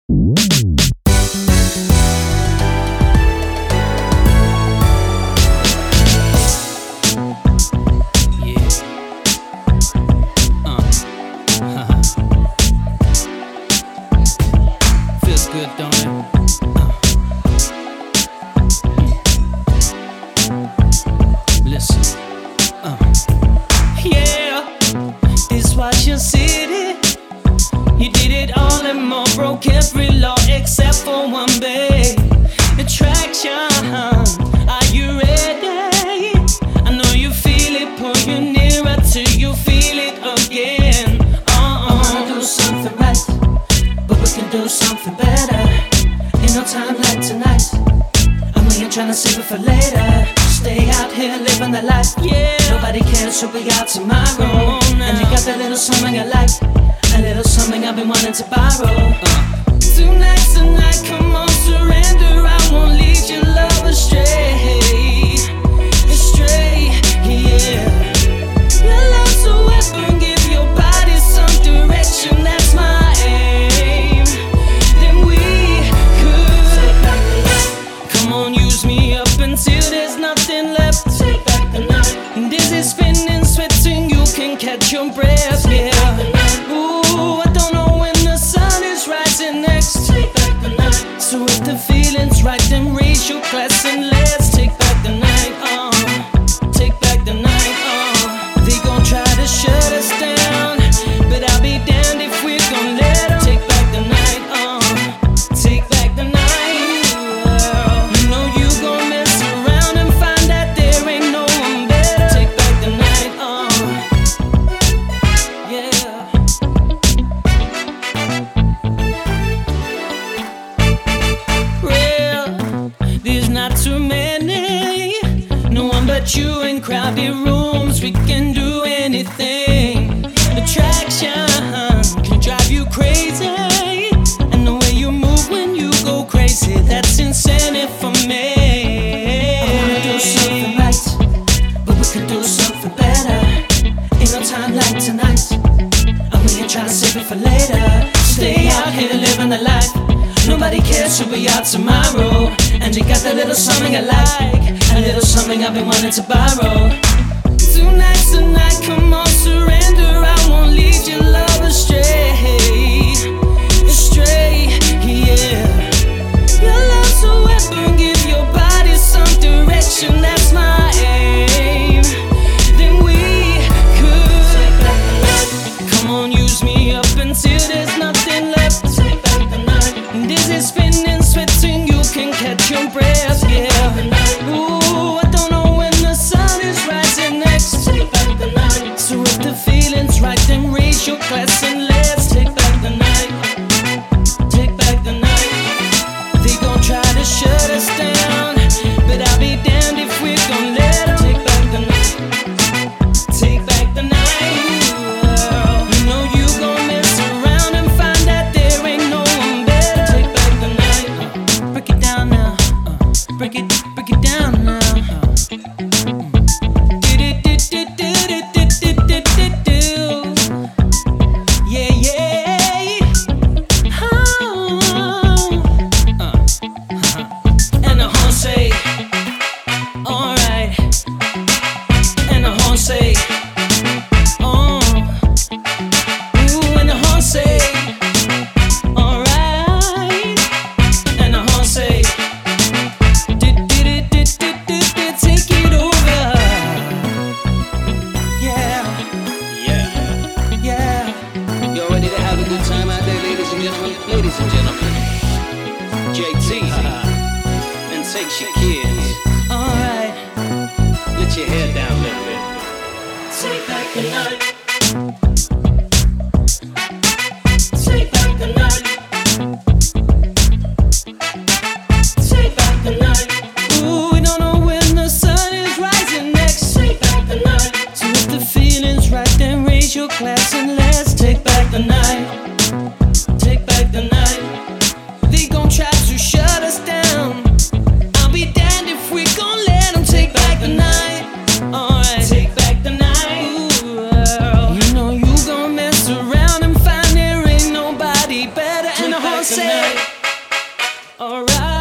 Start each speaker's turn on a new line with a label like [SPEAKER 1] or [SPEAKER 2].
[SPEAKER 1] Feels good, don't it? Listen. Yeah, this Washington City. You did it all and more, broke every law except for one, babe. Attraction, are you ready? I know you feel it, pull you nearer till you feel it again. I wanna do something right, but we can do something better. Ain't no time like tonight, and we ain't tryna save it for later. Stay out here living the life, yeah. Nobody cares, so we out tomorrow. And you got that little something I like, a little something I've been wanting to borrow. Tonight, come on, surrender. I won't lead your love astray, yeah. Your love's a weapon, give your body some direction. That's my aim. Then we could come on, use me up until there's nothing left. Take back the night. Dizzy, spinning, sweating, you can catch your breath, yeah. Ooh, I don't know when the sun is rising next. Take back the night. So if the feeling's right, then raise your glass and let's take back the night. Take back the night. They gon' try to shut us down, but I'll be damned if we're gon' let them. Take back the night. Take back the night. You know you gon' mess around and find that there ain't no one better. Take back the night. Yeah. There's not too many, no one but you in crowded rooms. We can do anything. Attraction can drive you crazy, and the way you move when you go crazy, that's incentive for me. I wanna do something right, but we can do something better. Ain't no time like tonight, and we ain't tryna save it for later. Stay out here living the life. Nobody cares, so we out tomorrow. And you got that little something I like, a little something I've been wanting to borrow. Tonight, come on, surrender. I won't lead your love astray, yeah. Your love's a weapon, give your body some direction. That's my aim. Then we could come on, use me up until there's nothing left. Take back the night. Dizzy, spinning, sweating, you can catch your breath, yeah. Ooh, I don't know when the sun is rising next. Take back the night. So if the feeling's right, then raise your glass and let's take back the night. Take back the night. They gon' try to shut us down, but I'll be damned if we're gon' let them. Take back the night. Take back the night. You know you gon' mess around and find that there ain't no one better. Take back the night. Break it down now. Break it down now. Yeah. And the horn say, alright. And the horn say, oh. Ooh, and the horn say, alright. And the horn say, take it over. Yeah.
[SPEAKER 2] Y'all ready to have a good time out there, ladies and gentlemen? Ladies and gentlemen, JT and Take Your Kids.
[SPEAKER 1] Alright.
[SPEAKER 2] Let your hair down a little bit.
[SPEAKER 1] Take back the night. Take back the night. Take back the night. Ooh, we don't know when the sun is rising next. Take back the night. So if the feeling's right, then raise your glass and let's take back the night. Take back the night. They gon' try to shut us down. I'll be damned if we gon' let them take back the night. Alright. Take back the night. Ooh, you know you say, alright.